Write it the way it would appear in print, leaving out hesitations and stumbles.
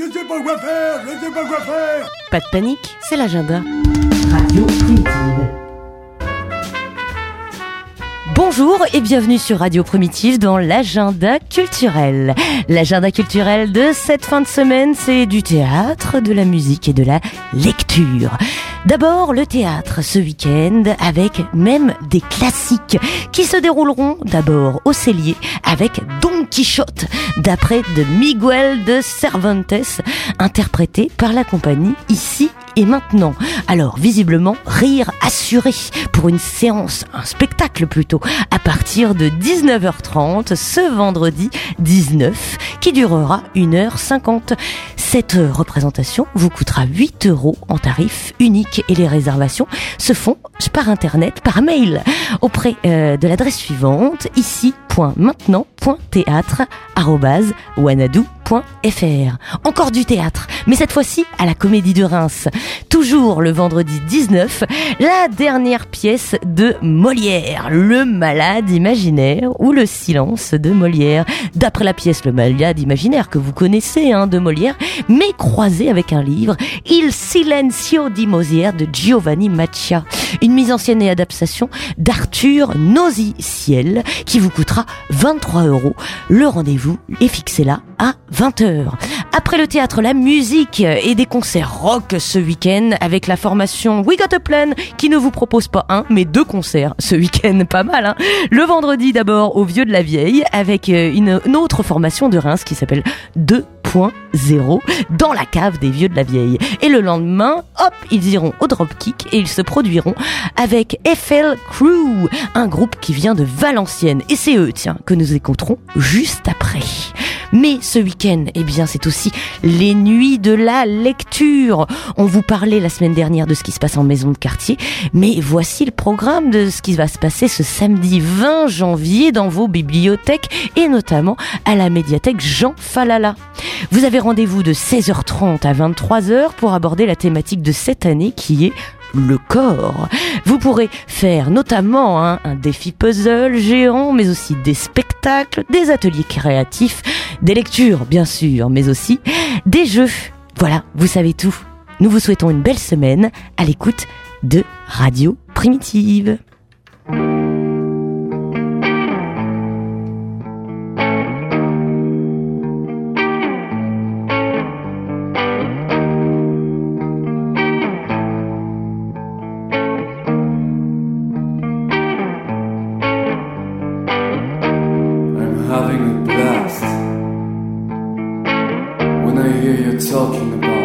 je sais pas quoi faire, je sais pas quoi faire. Pas de panique, c'est l'agenda. Radio Primitive. Bonjour et bienvenue sur Radio Primitive dans l'agenda culturel. L'agenda culturel de cette fin de semaine, c'est du théâtre, de la musique et de la lecture. D'abord, le théâtre ce week-end avec même des classiques qui se dérouleront d'abord au Cellier avec Don Quichotte, d'après de Miguel de Cervantes, interprété par la compagnie Ici et Maintenant. Alors, visiblement, rire assuré pour une séance, un spectacle plutôt, à partir de 19h30 ce vendredi 19, qui durera 1h50. Cette représentation vous coûtera 8 € en tarif unique et les réservations se font par internet, par mail, auprès de l'adresse suivante, ici.maintenant.théâtre@wanadoo.fr. Encore du théâtre, mais cette fois-ci à la Comédie de Reims. Toujours le vendredi 19, la dernière pièce de Molière, Le Malade imaginaire ou Le Silence de Molière. D'après la pièce Le Malade imaginaire que vous connaissez de Molière, mais croisé avec un livre, Il Silenzio di Mosière de Giovanni Maccia. Une mise en scène et adaptation d'Arthur Nosiciel qui vous coûtera 23 €. Le rendez-vous est fixé là à 20h. Après le théâtre, la musique et des concerts rock ce week-end avec la formation We Got a Plan qui ne vous propose pas un mais 2 concerts ce week-end, pas mal Le vendredi d'abord au Vieux de la Vieille avec une autre formation de Reims qui s'appelle 2.0 dans la cave des Vieux de la Vieille. Et le lendemain, hop, ils iront au Dropkick et ils se produiront avec FL Crew, un groupe qui vient de Valenciennes. Et c'est eux, que nous écouterons juste après. Mais ce week-end, c'est aussi les nuits de la lecture. On vous parlait la semaine dernière de ce qui se passe en maison de quartier, mais voici le programme de ce qui va se passer ce samedi 20 janvier dans vos bibliothèques et notamment à la médiathèque Jean Falala. Vous avez rendez-vous de 16h30 à 23h pour aborder la thématique de cette année qui est le corps. Vous pourrez faire notamment un défi puzzle géant, mais aussi des spectacles, des ateliers créatifs, des lectures bien sûr, mais aussi des jeux. Voilà, vous savez tout. Nous vous souhaitons une belle semaine à l'écoute de Radio Primitive. Having a blast when I hear you talking about